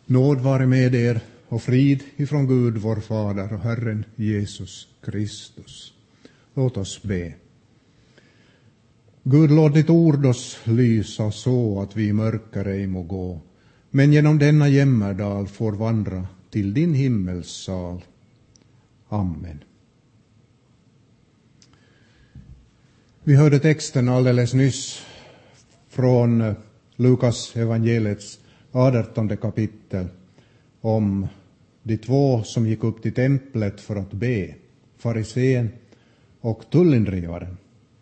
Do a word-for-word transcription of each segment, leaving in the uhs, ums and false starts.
Nåd vare med er och frid ifrån Gud vår Fader och Herren Jesus Kristus. Låt oss be. Gud, låt ditt ord oss lysa så att vi i mörker ej må gå, men genom denna jämmerdal får vandra till din himmelssal. Amen. Vi hörde texten alldeles nyss från Lukas evangeliets artonde kapitel om de två som gick upp till templet för att be, farisén och tullindrivaren.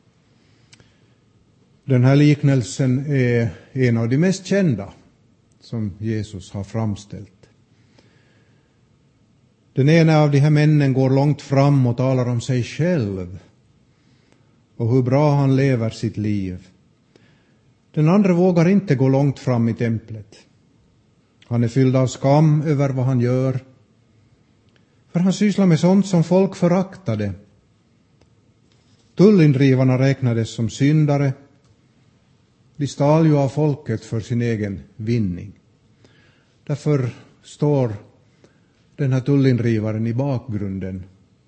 Den här liknelsen är en av de mest kända som Jesus har framställt. Den ena av de här männen går långt fram och talar om sig själv och hur bra han lever sitt liv. Den andra vågar inte gå långt fram i templet. Han är fylld av skam över vad han gör, för han sysslar med sånt som folk föraktade. Tullindrivarna räknades som syndare. De stal ju av folket för sin egen vinning. Därför står den här tullindrivaren i bakgrunden.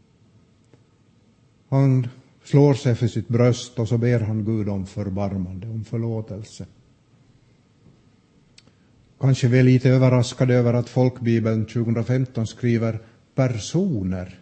Han slår sig för sitt bröst och så ber han Gud om förbarmande, om förlåtelse. Kanske vi är lite överraskade över att Folkbibeln tjugohundrafemton skriver personer.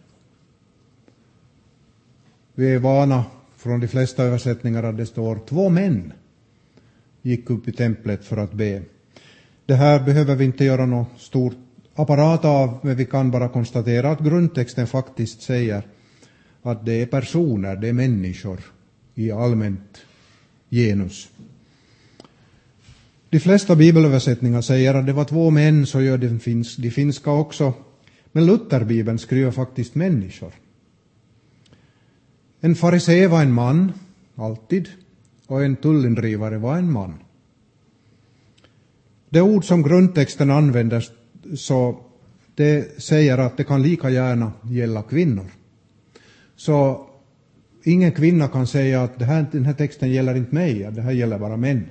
Vi är vana från de flesta översättningar att det står två män gick upp i templet för att be. Det här behöver vi inte göra någon stor apparat av, men vi kan bara konstatera att grundtexten faktiskt säger att det är personer, det är människor i allmänt genus. De flesta bibelöversättningar säger att det var två män, så gör det finns, de finska också. Men Lutherbibeln skriver faktiskt människor. En farisé var en man, alltid, och en tullindrivare var en man. Det ord som grundtexten använder, så det säger att det kan lika gärna gälla kvinnor. Så ingen kvinna kan säga att det här, den här texten gäller inte mig, det här gäller bara män.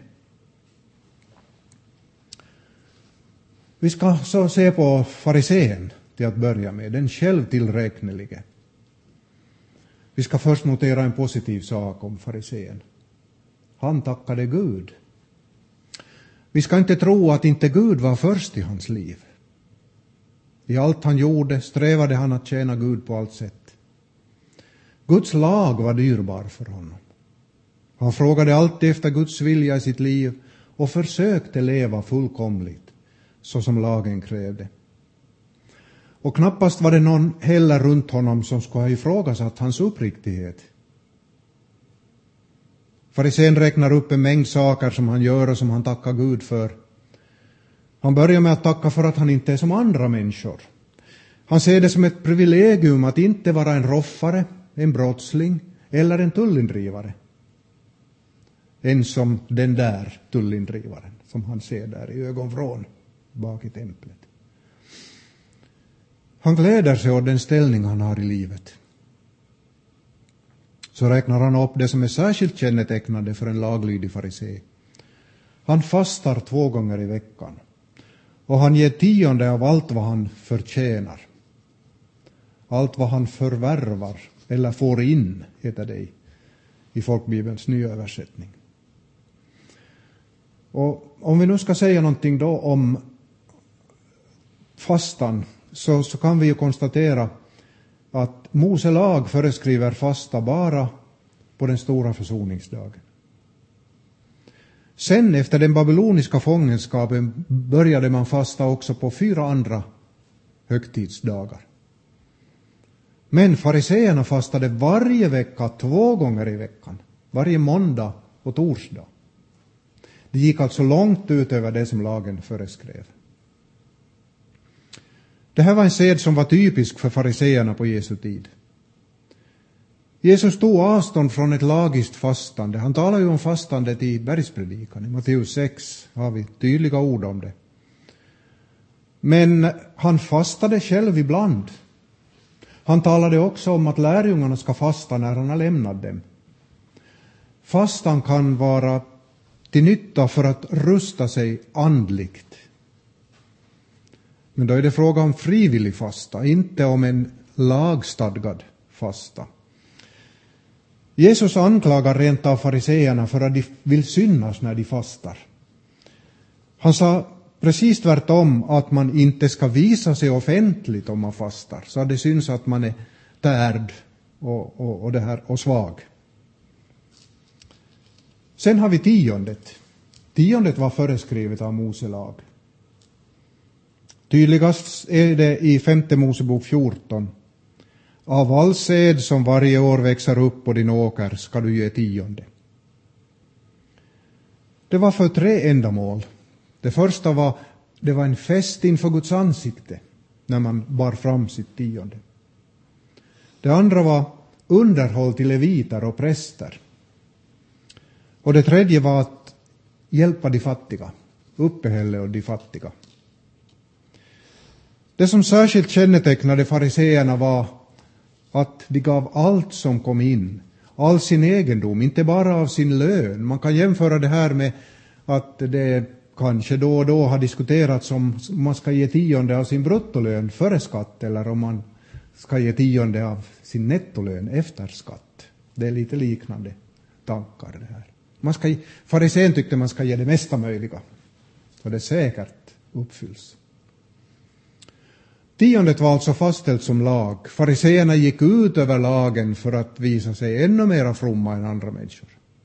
Vi ska så se på farisén till att börja med, den självtillräknelige. Vi ska först notera en positiv sak om farisén. Han tackade Gud. Vi ska inte tro att inte Gud var först i hans liv. I allt han gjorde strävade han att tjäna Gud på allt sätt. Guds lag var dyrbar för honom. Han frågade alltid efter Guds vilja i sitt liv och försökte leva fullkomligt så som lagen krävde. Och knappast var det någon heller runt honom som skulle ha ifrågasatt hans uppriktighet. Farisén räknar upp en mängd saker som han gör och som han tackar Gud för. Han börjar med att tacka för att han inte är som andra människor. Han ser det som ett privilegium att inte vara en roffare, en brottsling eller en tullindrivare. En som den där tullindrivaren som han ser där i ögonvrån bak i templet. Han gläder sig åt den ställning han har i livet. Så räknar han upp det som är särskilt kännetecknande för en laglydig farisé. Han fastar två gånger i veckan. Och han ger tionde av allt vad han förtjänar. Allt vad han förvärvar eller får in, heter det i Folkbibelns nya översättning. Och om vi nu ska säga någonting då om fastan, så, så kan vi ju konstatera att Mose lag föreskriver fasta bara på den stora försoningsdagen. Sen efter den babyloniska fångenskapen började man fasta också på fyra andra högtidsdagar. Men fariseerna fastade varje vecka, två gånger i veckan. Varje måndag och torsdag. Det gick alltså långt ut över det som lagen föreskrev. Det här var en sed som var typisk för fariseerna på Jesu tid. Jesus tog avstånd från ett lagiskt fastande. Han talar ju om fastandet i bergspredikan. I Matteus sex har vi tydliga ord om det. Men han fastade själv ibland. Han talade också om att lärjungarna ska fasta när han har lämnat dem. Fastan kan vara till nytta för att rusta sig andligt. Men då är det fråga om frivillig fasta, inte om en lagstadgad fasta. Jesus anklagar rent av fariseerna för att de vill synas när de fastar. Han sa precis tvärtom, att man inte ska visa sig offentligt om man fastar, så att det syns att man är tärd och, och, och, det här, och svag. Sen har vi tiondet. Tiondet var föreskrivet av Mose lag. Tydligast är det i femte Mosebok fjorton. Av all säd som varje år växer upp på din åker ska du ge tionde. Det var för tre ändamål. Det första var, det var en fest inför Guds ansikte när man bar fram sitt tionde. Det andra var underhåll till leviter och präster. Och det tredje var att hjälpa de fattiga, uppehälle och de fattiga. Det som särskilt kännetecknade fariseerna var att de gav allt som kom in, all sin egendom, inte bara av sin lön. Man kan jämföra det här med att det kanske då och då har diskuterats om man ska ge tionde av sin bruttolön före skatt eller om man ska ge tionde av sin nettolön efter skatt. Det är lite liknande tankar det här. Man ska, farisén tyckte man ska ge det mesta möjliga, så det säkert uppfylls. Tiondet var alltså fastställt som lag. Fariseerna gick ut över lagen för att visa sig ännu mer fromma än andra människor.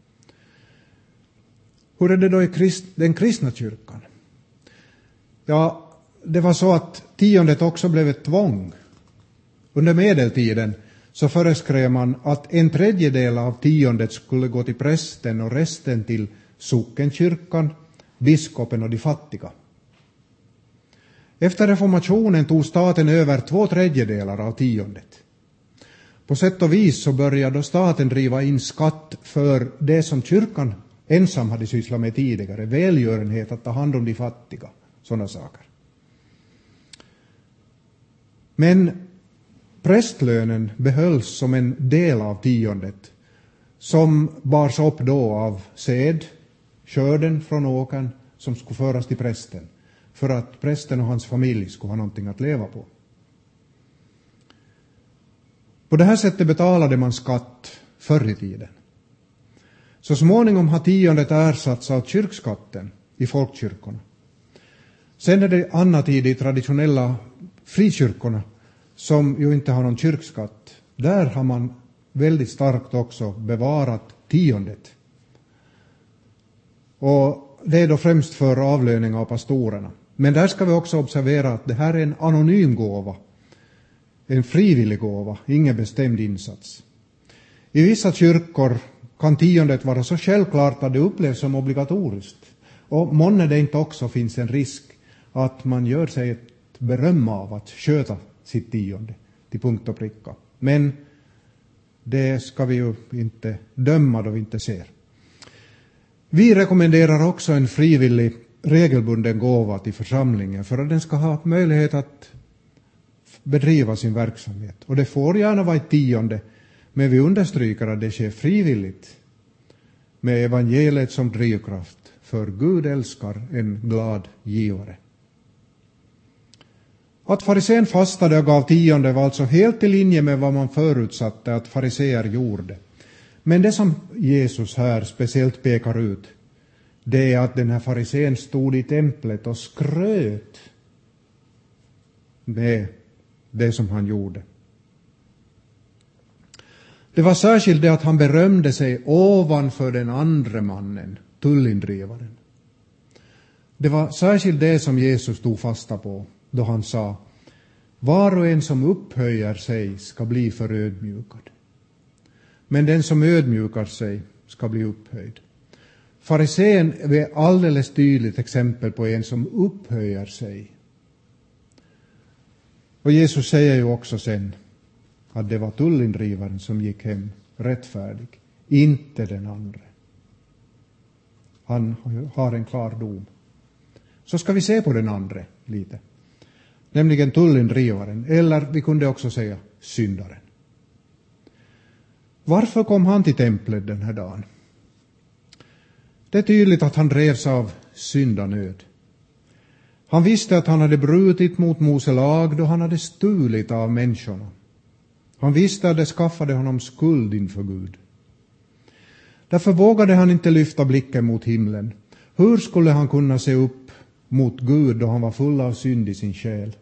Hur är det då i krist, den kristna kyrkan? Ja, det var så att tiondet också blev ett tvång. Under medeltiden så föreskrev man att en tredjedel av tiondet skulle gå till prästen och resten till sockenkyrkan, biskopen och de fattiga. Efter reformationen tog staten över två tredjedelar av tiondet. På sätt och vis så började staten driva in skatt för det som kyrkan ensam hade sysslat med tidigare, välgörenhet, att ta hand om de fattiga, sådana saker. Men prästlönen behölls som en del av tiondet, som bars upp då av säd, skörden från åkern som skulle föras till prästen, för att prästen och hans familj skulle ha någonting att leva på. På det här sättet betalade man skatt förr i tiden. Så småningom har tiondet ersatts av kyrkskatten i folkkyrkorna. Sen är det annan tid i traditionella frikyrkorna som ju inte har någon kyrkskatt. Där har man väldigt starkt också bevarat tiondet. Och det är då främst för avlöning av pastorerna. Men där ska vi också observera att det här är en anonym gåva. En frivillig gåva, ingen bestämd insats. I vissa kyrkor kan tiondet vara så självklart att det upplevs som obligatoriskt. Och månne det inte också finns en risk att man gör sig ett beröm av att sköta sitt tionde till punkt och pricka. Men det ska vi ju inte döma då vi inte ser. Vi rekommenderar också en frivillig regelbunden gåva till församlingen för att den ska ha möjlighet att bedriva sin verksamhet. Och det får gärna vara ett tionde, men vi understryker att det sker frivilligt med evangeliet som drivkraft, för Gud älskar en glad givare. Att farisén fastade och gav tionde var alltså helt i linje med vad man förutsatte att fariseer gjorde. Men det som Jesus här speciellt pekar ut, det är att den här farisén stod i templet och skröt med det som han gjorde. Det var särskilt det att han berömde sig ovanför den andra mannen, tullindrivaren. Det var särskilt det som Jesus tog fasta på då han sa: var och en som upphöjer sig ska bli förödmjukad. Men den som ödmjukar sig ska bli upphöjd. Farisén är alldeles tydligt exempel på en som upphöjer sig. Och Jesus säger ju också sen att det var tullindrivaren som gick hem rättfärdig, inte den andra. Han har en klar dom. Så ska vi se på den andra lite. Nämligen tullindrivaren, eller vi kunde också säga syndaren. Varför kom han till templet den här dagen? Det är tydligt att han drevs av syndanöd. Han visste att han hade brutit mot Mose lag då han hade stulit av människorna. Han visste att det skaffade honom skuld inför Gud. Därför vågade han inte lyfta blicken mot himlen. Hur skulle han kunna se upp mot Gud då han var full av synd i sin själ?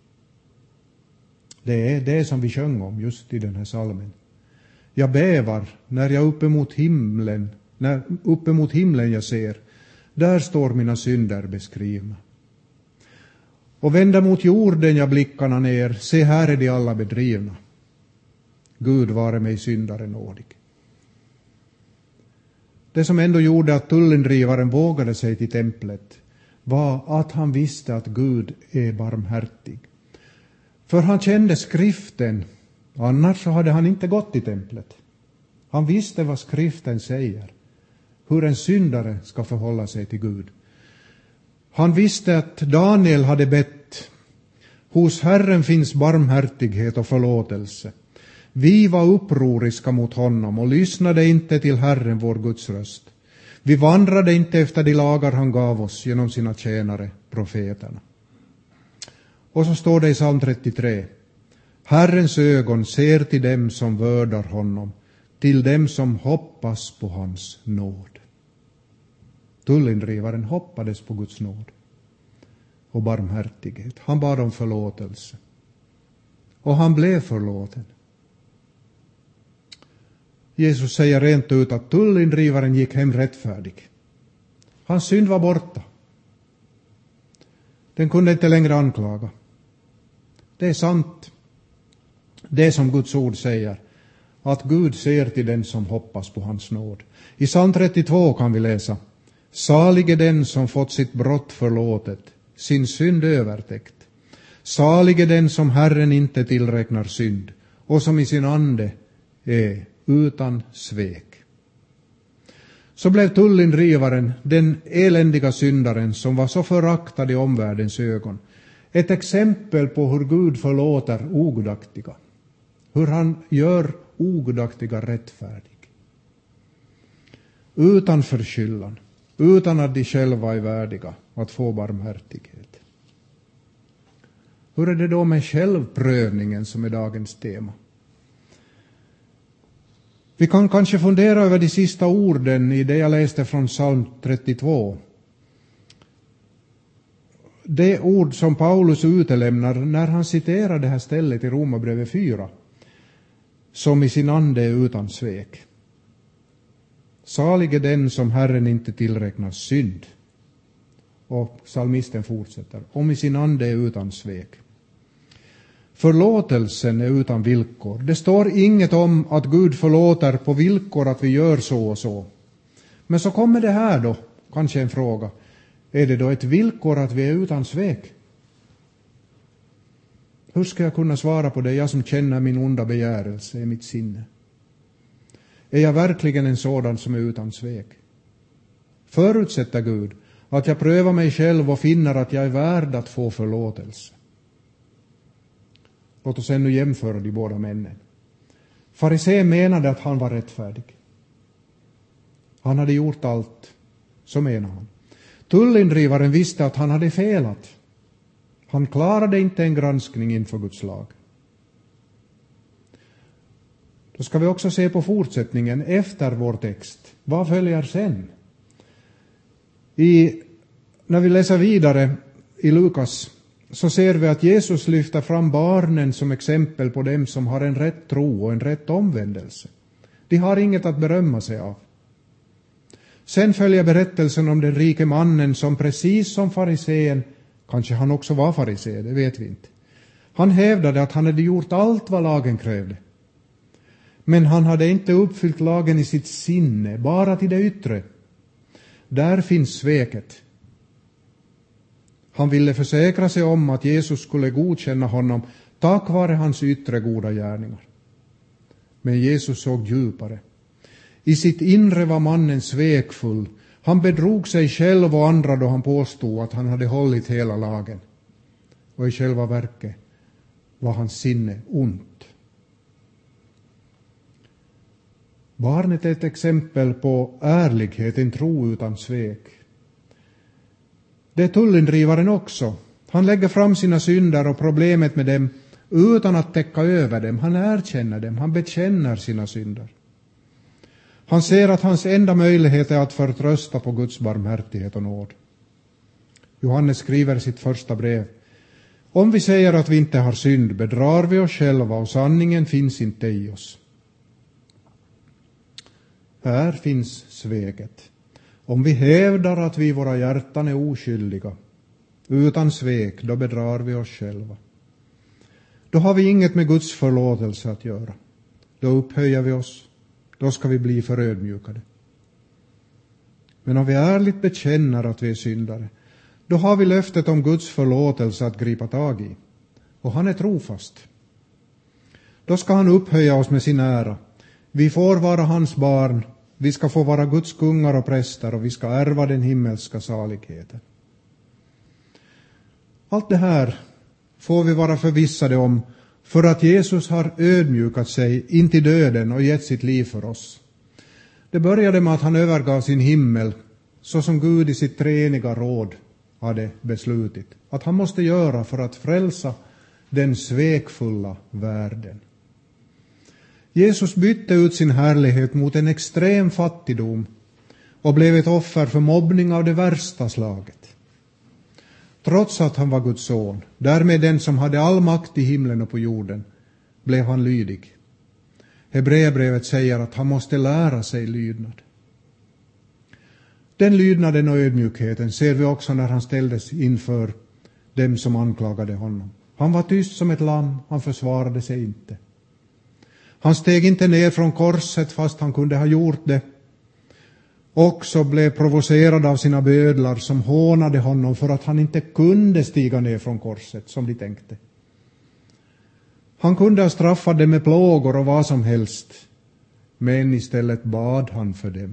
Det är det som vi sjöng om just i den här salmen. Jag bävar när jag uppe mot himlen, när uppe mot himlen jag ser, där står mina synder beskrivna. Och vända mot jorden jag blickarna ner, se här är de alla bedrivna. Gud vare mig syndare nådig. Det som ändå gjorde att tullindrivaren vågade sig till templet var att han visste att Gud är barmhärtig. För han kände skriften, annars så hade han inte gått till templet. Han visste vad skriften säger, hur en syndare ska förhålla sig till Gud. Han visste att Daniel hade bett, hos Herren finns barmhärtighet och förlåtelse. Vi var upproriska mot honom och lyssnade inte till Herren vår Guds röst. Vi vandrade inte efter de lagar han gav oss genom sina tjänare, profeterna. Och så står det i psalm trettiotre. Herrens ögon ser till dem som vördar honom, till dem som hoppas på hans nåd. Tullindrivaren hoppades på Guds nåd och barmhärtighet. Han bad om förlåtelse. Och han blev förlåten. Jesus säger rent ut att tullindrivaren gick hem rättfärdig. Hans synd var borta. Den kunde inte längre anklaga. Det är sant. Det som Guds ord säger. Att Gud ser till den som hoppas på hans nåd. I psalm trettiotvå kan vi läsa. Salig är den som fått sitt brott förlåtet, sin synd övertäckt. Salig är den som Herren inte tillräknar synd och som i sin ande är utan svek. Så blev tullindrivaren, den eländiga syndaren som var så föraktad i omvärldens ögon, ett exempel på hur Gud förlåter ogudaktiga. Hur han gör ogudaktiga rättfärdig. Utan förskyllan, utan att de själva är värdiga att få barmhärtighet. Hur är det då med självprövningen som är dagens tema? Vi kan kanske fundera över de sista orden i det jag läste från psalm trettiotvå. Det ord som Paulus utelämnar när han citerar det här stället i Romarbrevet fyra. Som i sin ande är utan svek. Salig är den som Herren inte tillräknar synd. Och psalmisten fortsätter. Om i sin ande är utan svek. Förlåtelsen är utan villkor. Det står inget om att Gud förlåter på villkor att vi gör så och så. Men så kommer det här då, kanske en fråga. Är det då ett villkor att vi är utan svek? Hur ska jag kunna svara på det, jag som känner min onda begärelse i mitt sinne? Är jag verkligen en sådan som är utan svek? Förutsätter Gud att jag prövar mig själv och finner att jag är värd att få förlåtelse? Låt oss ännu jämföra de båda männen. Farisén menade att han var rättfärdig. Han hade gjort allt, så menar han. Tullindrivaren visste att han hade felat. Han klarade inte en granskning inför Guds lag. Då ska vi också se på fortsättningen efter vår text. Vad följer sen? I, när vi läser vidare i Lukas så ser vi att Jesus lyfter fram barnen som exempel på dem som har en rätt tro och en rätt omvändelse. De har inget att berömma sig av. Sen följer berättelsen om den rike mannen som precis som farisén, kanske han också var farisé, det vet vi inte. Han hävdade att han hade gjort allt vad lagen krävde. Men han hade inte uppfyllt lagen i sitt sinne, bara till det yttre. Där finns sveket. Han ville försäkra sig om att Jesus skulle godkänna honom tack vare hans yttre goda gärningar. Men Jesus såg djupare. I sitt inre var mannen svekfull. Han bedrog sig själv och andra då han påstod att han hade hållit hela lagen. Och i själva verket var hans sinne ont. Barnet är ett exempel på ärlighet, en tro utan svek. Det är tullindrivaren också. Han lägger fram sina synder och problemet med dem utan att täcka över dem. Han erkänner dem, han bekänner sina synder. Han ser att hans enda möjlighet är att förtrösta på Guds barmhärtighet och nåd. Johannes skriver i sitt första brev: om vi säger att vi inte har synd bedrar vi oss själva och sanningen finns inte i oss. Här finns sveket. Om vi hävdar att vi i våra hjärtan är oskyldiga, utan svek, då bedrar vi oss själva. Då har vi inget med Guds förlåtelse att göra. Då upphöjer vi oss. Då ska vi bli förödmjukade. Men om vi ärligt bekänner att vi är syndare, då har vi löftet om Guds förlåtelse att gripa tag i. Och han är trofast. Då ska han upphöja oss med sin ära. Vi får vara hans barn. Vi ska få vara Guds kungar och präster och vi ska ärva den himmelska saligheten. Allt det här får vi vara förvissade om för att Jesus har ödmjukat sig in till döden och gett sitt liv för oss. Det började med att han övergav sin himmel så som Gud i sitt treeniga råd hade beslutit att han måste göra för att frälsa den svekfulla världen. Jesus bytte ut sin härlighet mot en extrem fattigdom och blev ett offer för mobbning av det värsta slaget. Trots att han var Guds son, därmed den som hade all makt i himlen och på jorden, blev han lydig. Hebreerbrevet säger att han måste lära sig lydnad. Den lydnaden och ödmjukheten ser vi också när han ställdes inför dem som anklagade honom. Han var tyst som ett lamm, han försvarade sig inte. Han steg inte ner från korset fast han kunde ha gjort det. Också blev provocerad av sina bödlar som hånade honom för att han inte kunde stiga ner från korset som de tänkte. Han kunde ha straffat dem med plågor och vad som helst, men istället bad han för dem.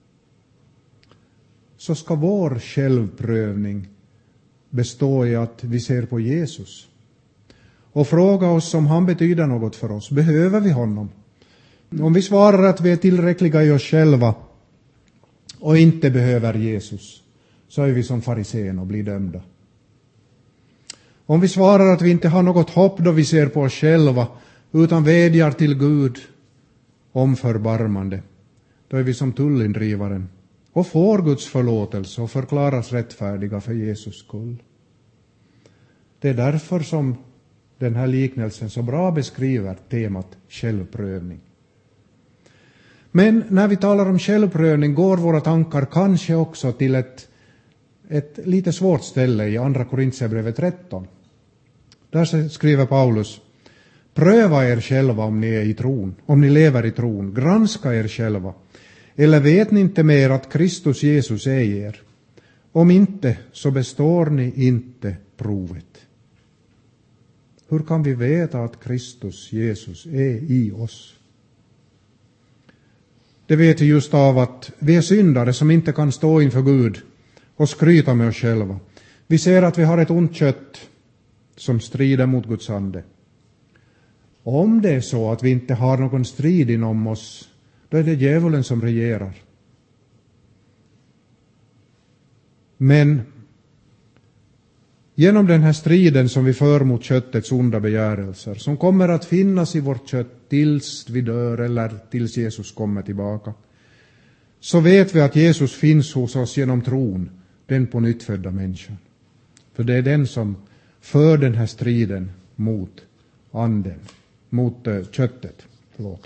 Så ska vår självprövning bestå i att vi ser på Jesus och fråga oss om han betyder något för oss. Behöver vi honom? Om vi svarar att vi är tillräckliga i oss själva och inte behöver Jesus, så är vi som farisén och blir dömda. Om vi svarar att vi inte har något hopp då vi ser på oss själva, utan vädjar till Gud om förbarmande, då är vi som tullindrivaren och får Guds förlåtelse och förklaras rättfärdiga för Jesus skull. Det är därför som den här liknelsen så bra beskriver temat självprövning. Men när vi talar om självprövning går våra tankar kanske också till ett, ett lite svårt ställe i andra Korintierbrevet tretton. Där skriver Paulus: pröva er själva om ni är i tron, om ni lever i tron, granska er själva. Eller vet ni inte mer att Kristus Jesus är i er? Om inte, så består ni inte provet. Hur kan vi veta att Kristus Jesus är i oss? Det vet vi just av att vi är syndare som inte kan stå inför Gud och skryta med oss själva. Vi ser att vi har ett ont kött som strider mot Guds ande. Om det är så att vi inte har någon strid inom oss, då är det djävulen som regerar. Men genom den här striden som vi för mot köttets onda begärelser, som kommer att finnas i vårt kött tills vi dör eller tills Jesus kommer tillbaka, så vet vi att Jesus finns hos oss genom tron, den på nyttfödda människan. För det är den som för den här striden mot anden, mot uh, köttet. Förlåt.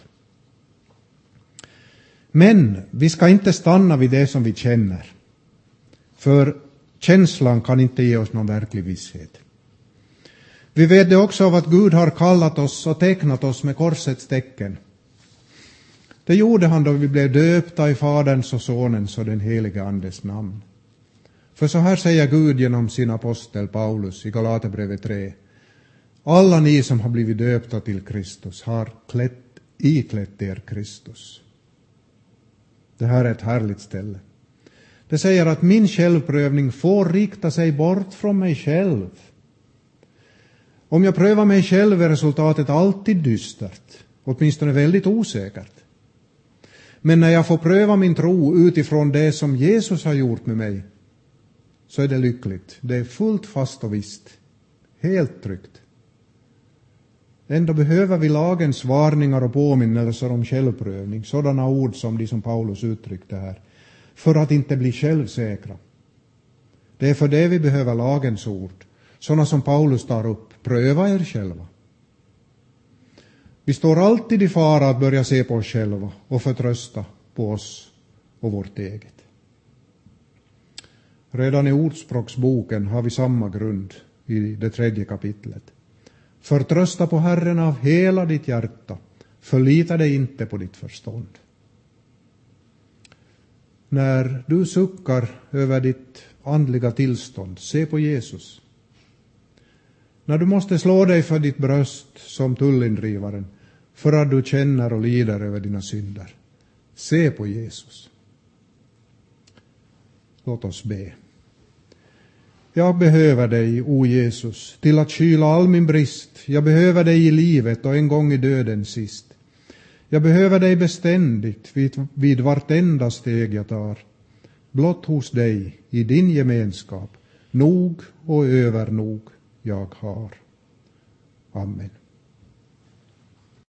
Men vi ska inte stanna vid det som vi känner. För känslan kan inte ge oss någon verklig visshet. Vi vet det också av att Gud har kallat oss och tecknat oss med korsets tecken. Det gjorde han då vi blev döpta i Faderns och Sonens och den helige Andes namn. För så här säger Gud genom sin apostel Paulus i Galaterbrevet tre: alla ni som har blivit döpta till Kristus har klätt, iklätt er Kristus. Det här är ett härligt ställe. Det säger att min självprövning får rikta sig bort från mig själv. Om jag prövar mig själv är resultatet alltid dystert, åtminstone väldigt osäkert. Men när jag får pröva min tro utifrån det som Jesus har gjort med mig, så är det lyckligt. Det är fullt fast och visst. Helt tryggt. Ändå behöver vi lagens varningar och påminnelser om självprövning, sådana ord som de som Paulus uttryckte här, för att inte bli självsäkra. Det är för det vi behöver lagens ord, sådana som Paulus tar upp. Pröva er själva. Vi står alltid i fara att börja se på oss själva och förtrösta på oss och vårt eget. Redan i Ordspråksboken har vi samma grund i det tredje kapitlet. Förtrösta på Herren av hela ditt hjärta. Förlita dig inte på ditt förstånd. När du suckar över ditt andliga tillstånd, se på Jesus. När du måste slå dig för ditt bröst som tullindrivaren, för att du känner och lider över dina synder, se på Jesus. Låt oss be. Jag behöver dig, o Jesus, till att kyla all min brist. Jag behöver dig i livet och en gång i döden sist. Jag behöver dig beständigt vid, vid vartenda steg jag tar. Blott hos dig, i din gemenskap, nog och övernog jag har. Amen.